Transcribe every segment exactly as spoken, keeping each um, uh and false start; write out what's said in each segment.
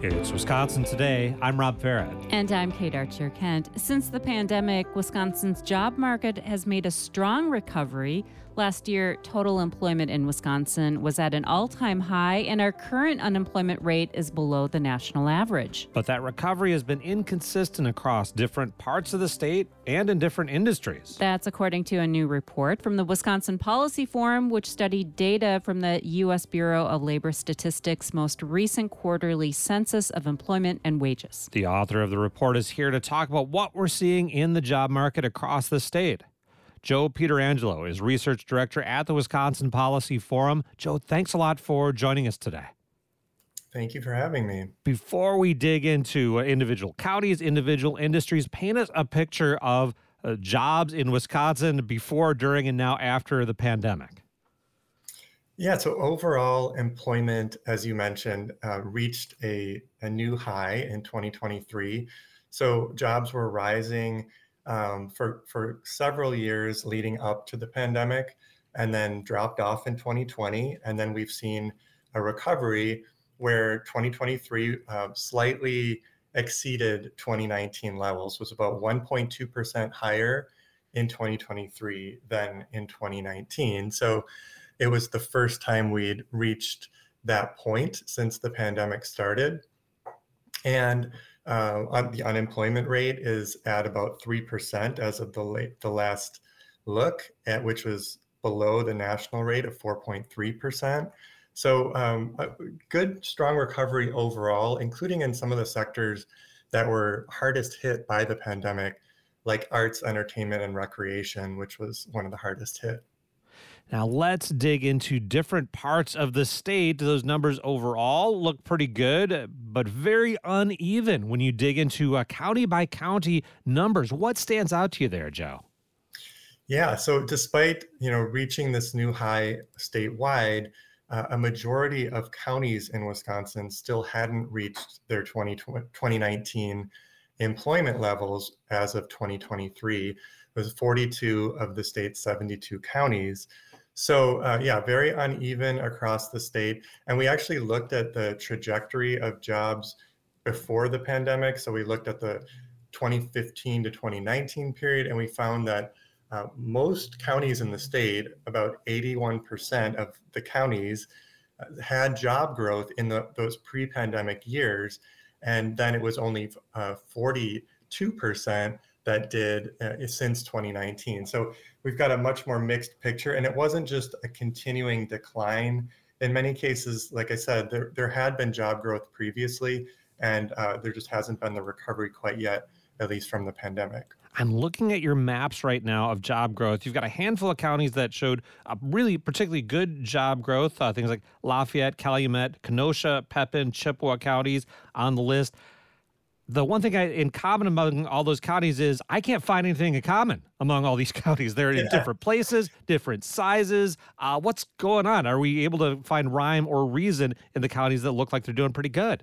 It's Wisconsin Today. I'm Rob Farrett. And I'm Kate Archer-Kent. Since the pandemic, Wisconsin's job market has made a strong recovery. Last year, total employment in Wisconsin was at an all-time high, and our current unemployment rate is below the national average. But that recovery has been inconsistent across different parts of the state and in different industries. That's according to a new report from the Wisconsin Policy Forum, which studied data from the U S Bureau of Labor Statistics' most recent quarterly census of employment and wages. The author of the report is here to talk about what we're seeing in the job market across the state. Joe Pietrangelo is research director at the Wisconsin Policy Forum. Joe, thanks a lot for joining us today. Thank you for having me. Before we dig into uh, individual counties, individual industries, paint us a picture of uh, jobs in Wisconsin before, during, and now after the pandemic. Yeah, so overall employment, as you mentioned, uh, reached a, a new high in twenty twenty-three. So jobs were rising um, for, for several years leading up to the pandemic, and then dropped off in twenty twenty. And then we've seen a recovery where twenty twenty-three uh, slightly exceeded twenty nineteen levels, was about one point two percent higher in twenty twenty-three than in twenty nineteen. So it was the first time we'd reached that point since the pandemic started. And uh, the unemployment rate is at about three percent as of the, late, the last look, at which was below the national rate of four point three percent. So um, a good, strong recovery overall, including in some of the sectors that were hardest hit by the pandemic, like arts, entertainment, and recreation, which was one of the hardest hit. Now let's dig into different parts of the state. Those numbers overall look pretty good, but very uneven when you dig into uh, county by county numbers. What stands out to you there, Joe? Yeah, so despite, you know, reaching this new high statewide, uh, a majority of counties in Wisconsin still hadn't reached their twenty nineteen employment levels as of twenty twenty-three. It was forty-two of the state's seventy-two counties. So uh, yeah, very uneven across the state. And we actually looked at the trajectory of jobs before the pandemic. So we looked at the twenty fifteen to twenty nineteen period, and we found that uh, most counties in the state, about eighty-one percent of the counties, uh, had job growth in the, those pre-pandemic years. And then it was only uh, forty-two percent that did uh, since twenty nineteen. So we've got a much more mixed picture, and it wasn't just a continuing decline. In many cases, like I said, there, there had been job growth previously, and uh, there just hasn't been the recovery quite yet, at least from the pandemic. I'm looking at your maps right now of job growth. You've got a handful of counties that showed a really particularly good job growth, uh, things like Lafayette, Calumet, Kenosha, Pepin, Chippewa counties on the list. The one thing I, in common among all those counties is I can't find anything in common among all these counties. They're in yeah. different places, different sizes. Uh, what's going on? Are we able to find rhyme or reason in the counties that look like they're doing pretty good?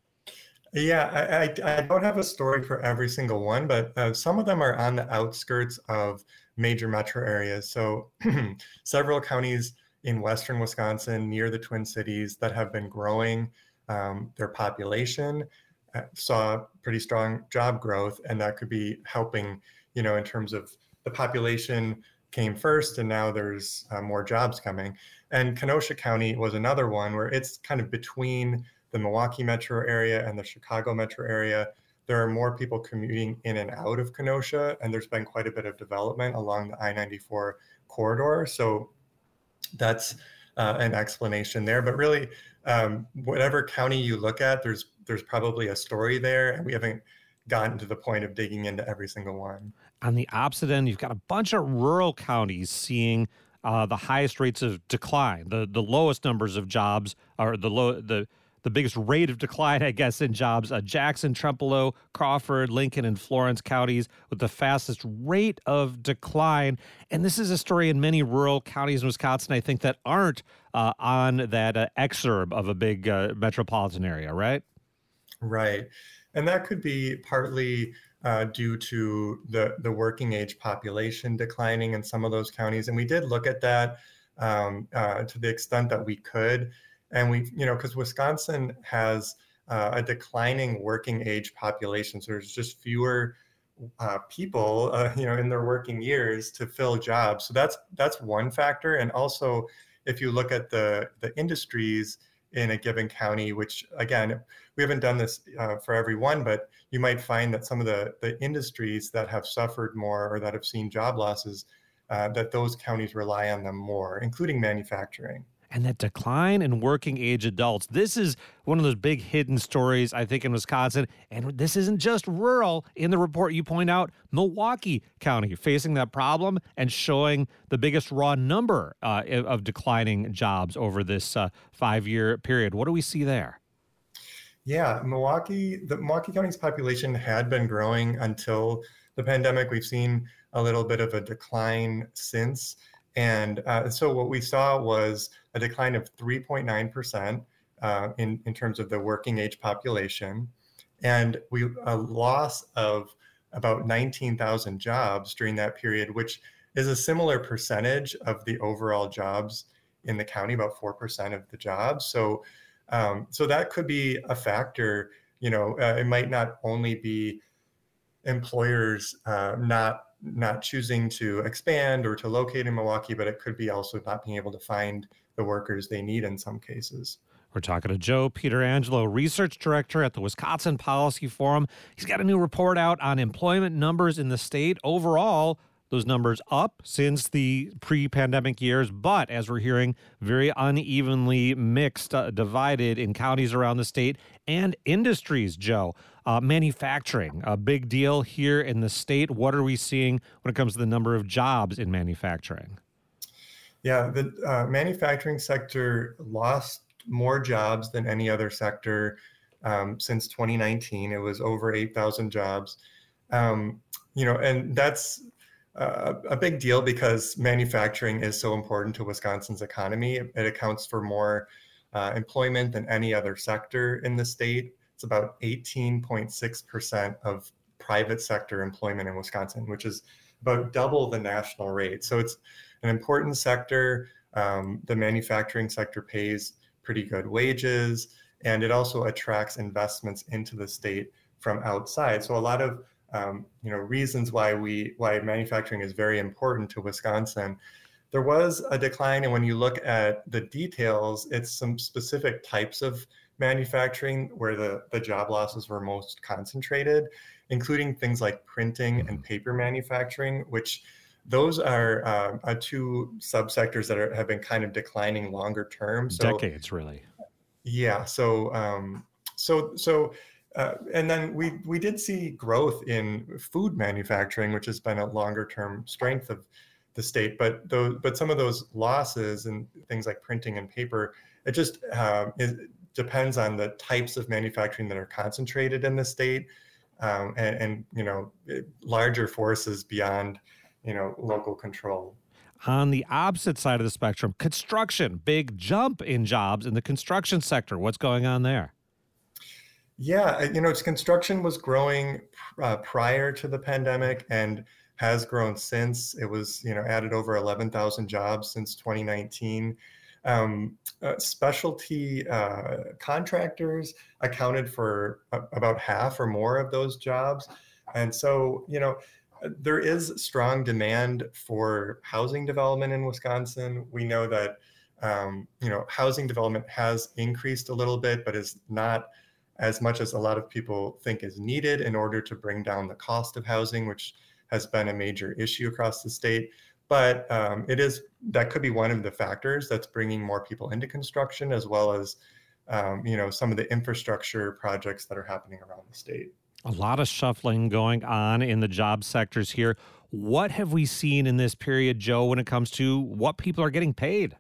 Yeah, I, I, I don't have a story for every single one, but uh, some of them are on the outskirts of major metro areas. So several counties in western Wisconsin near the Twin Cities that have been growing um, their population saw pretty strong job growth, and that could be helping, you know, in terms of the population came first and now there's uh, more jobs coming. And Kenosha County was another one where it's kind of between the Milwaukee metro area and the Chicago metro area. There are more people commuting in and out of Kenosha, and there's been quite a bit of development along the I ninety-four corridor. So that's uh, an explanation there. But really, um, whatever county you look at, there's there's probably a story there, and we haven't gotten to the point of digging into every single one. On the opposite end, you've got a bunch of rural counties seeing uh, the highest rates of decline, the the lowest numbers of jobs, or the low the the biggest rate of decline, I guess, in jobs. Uh, Jackson, Trempealeau, Crawford, Lincoln, and Florence counties with the fastest rate of decline. And this is a story in many rural counties in Wisconsin, I think, that aren't uh, on that uh, exurb of a big uh, metropolitan area, right? Right. And that could be partly uh, due to the, the working age population declining in some of those counties. And we did look at that um, uh, to the extent that we could. And we, you know, because Wisconsin has uh, a declining working age population. So there's just fewer uh, people, uh, you know, in their working years to fill jobs. So that's that's one factor. And also, if you look at the the industries in a given county, which again, we haven't done this uh, for everyone, but you might find that some of the the industries that have suffered more or that have seen job losses, uh, that those counties rely on them more, including manufacturing. And that decline in working age adults. This is one of those big hidden stories, I think, in Wisconsin. And this isn't just rural. In the report, you point out Milwaukee County facing that problem and showing the biggest raw number uh, of declining jobs over this uh, five-year period. What do we see there? Yeah, Milwaukee, the Milwaukee County's population had been growing until the pandemic. We've seen a little bit of a decline since. And uh, so what we saw was a decline of three point nine percent uh, in, in terms of the working age population. And we a loss of about nineteen thousand jobs during that period, which is a similar percentage of the overall jobs in the county, about four percent of the jobs. So, um, so that could be a factor. You know, uh, it might not only be employers uh, not not choosing to expand or to locate in Milwaukee, but it could be also not being able to find the workers they need in some cases. We're talking to Joe Pietrangelo, research director at the Wisconsin Policy Forum. He's got a new report out on employment numbers in the state. Overall, those numbers up since the pre-pandemic years, but as we're hearing, very unevenly mixed, uh, divided in counties around the state and industries, Joe. Uh, manufacturing, a big deal here in the state. What are we seeing when it comes to the number of jobs in manufacturing? Yeah, the uh, manufacturing sector lost more jobs than any other sector um, since twenty nineteen. It was over eight thousand jobs. Um, you know, and that's uh, a big deal because manufacturing is so important to Wisconsin's economy. It, it accounts for more uh, employment than any other sector in the state. It's about eighteen point six percent of private sector employment in Wisconsin, which is about double the national rate. So it's an important sector. Um, the manufacturing sector pays pretty good wages, and it also attracts investments into the state from outside. So a lot of um, you know reasons why we why manufacturing is very important to Wisconsin. There was a decline, and when you look at the details, it's some specific types of manufacturing where the, the job losses were most concentrated, including things like printing and paper manufacturing, which those are uh, uh, two subsectors that are, have been kind of declining longer term. So, Decades, really. Yeah. So, um, so, so, uh, and then we we did see growth in food manufacturing, which has been a longer term strength of the state. But those, but some of those losses and things like printing and paper, it just uh, is. depends on the types of manufacturing that are concentrated in the state, um, and, and you know larger forces beyond you know local control. On the opposite side of the spectrum, construction, big jump in jobs in the construction sector. What's going on there? Yeah, you know, it's construction was growing uh, prior to the pandemic and has grown since. It was you know added over eleven thousand jobs since twenty nineteen. Um, uh, specialty uh, contractors accounted for a, about half or more of those jobs. And so, you know, there is strong demand for housing development in Wisconsin. We know that, um, you know, housing development has increased a little bit, but is not as much as a lot of people think is needed in order to bring down the cost of housing, which has been a major issue across the state. But um, it is that could be one of the factors that's bringing more people into construction, as well as um, you know some of the infrastructure projects that are happening around the state. A lot of shuffling going on in the job sectors here. What have we seen in this period, Joe, when it comes to what people are getting paid?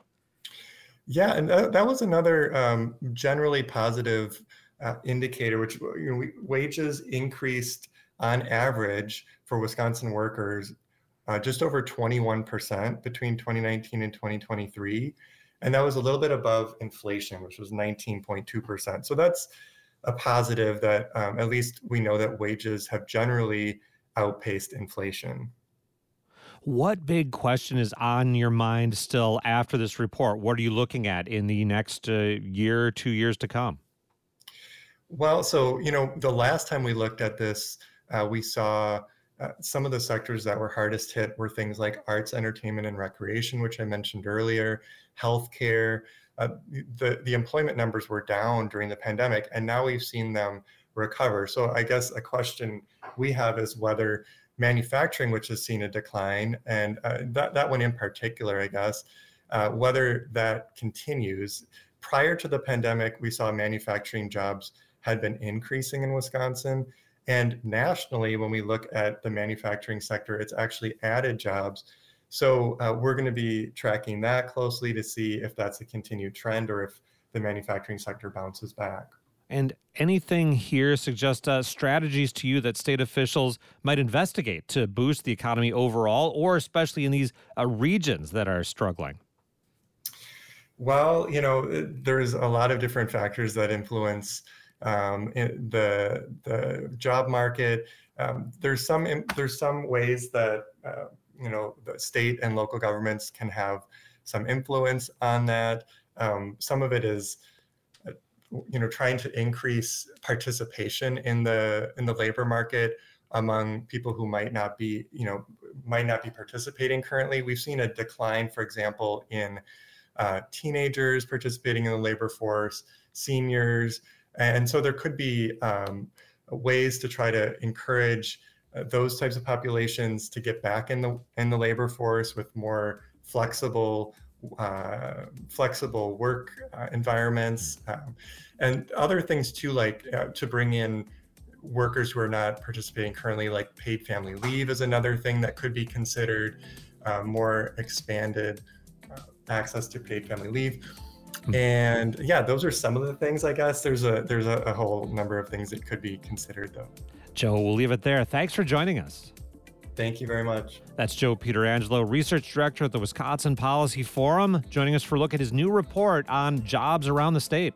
Yeah, and that, that was another um, generally positive uh, indicator, which you know, we, wages increased on average for Wisconsin workers Uh, just over twenty-one percent between twenty nineteen and twenty twenty-three. And that was a little bit above inflation, which was nineteen point two percent. So that's a positive that um, at least we know that wages have generally outpaced inflation. What big question is on your mind still after this report? What are you looking at in the next uh, year, two years to come? Well, so, you know, the last time we looked at this, uh, we saw uh, some of the sectors that were hardest hit were things like arts, entertainment, and recreation, which I mentioned earlier, healthcare. Uh, the, the employment numbers were down during the pandemic, and now we've seen them recover. So I guess a question we have is whether manufacturing, which has seen a decline, and uh, that, that one in particular, I guess, uh, whether that continues. Prior to the pandemic, we saw manufacturing jobs had been increasing in Wisconsin. And nationally, when we look at the manufacturing sector, it's actually added jobs. So uh, we're going to be tracking that closely to see if that's a continued trend or if the manufacturing sector bounces back. And anything here suggest uh, strategies to you that state officials might investigate to boost the economy overall, or especially in these uh, regions that are struggling? Well, you know, there's a lot of different factors that influence um, the the job market. Um, there's some there's some ways that uh, you know the state and local governments can have some influence on that. Um, some of it is, you know, trying to increase participation in the in the labor market among people who might not be, you know, might not be participating currently. We've seen a decline, for example, in uh, teenagers participating in the labor force, seniors. And so there could be um, ways to try to encourage uh, those types of populations to get back in the in the labor force with more flexible uh, flexible work uh, environments, um, and other things too, like uh, to bring in workers who are not participating currently, like paid family leave is another thing that could be considered, uh, more expanded uh, access to paid family leave. And yeah, those are some of the things, I guess. There's a there's a, a whole number of things that could be considered, though. Joe, we'll leave it there. Thanks for joining us. Thank you very much. That's Joe Pietrangelo, Research Director at the Wisconsin Policy Forum, joining us for a look at his new report on jobs around the state.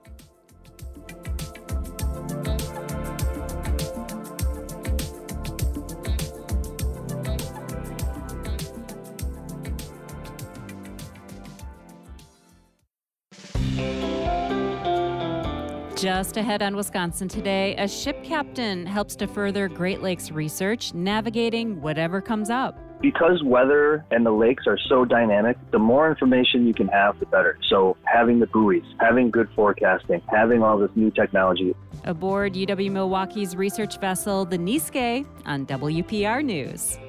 Just ahead on Wisconsin Today, a ship captain helps to further Great Lakes research, navigating whatever comes up. Because weather and the lakes are so dynamic, the more information you can have, the better. So having the buoys, having good forecasting, having all this new technology. Aboard U W Milwaukee's research vessel, the Niske, on W P R News.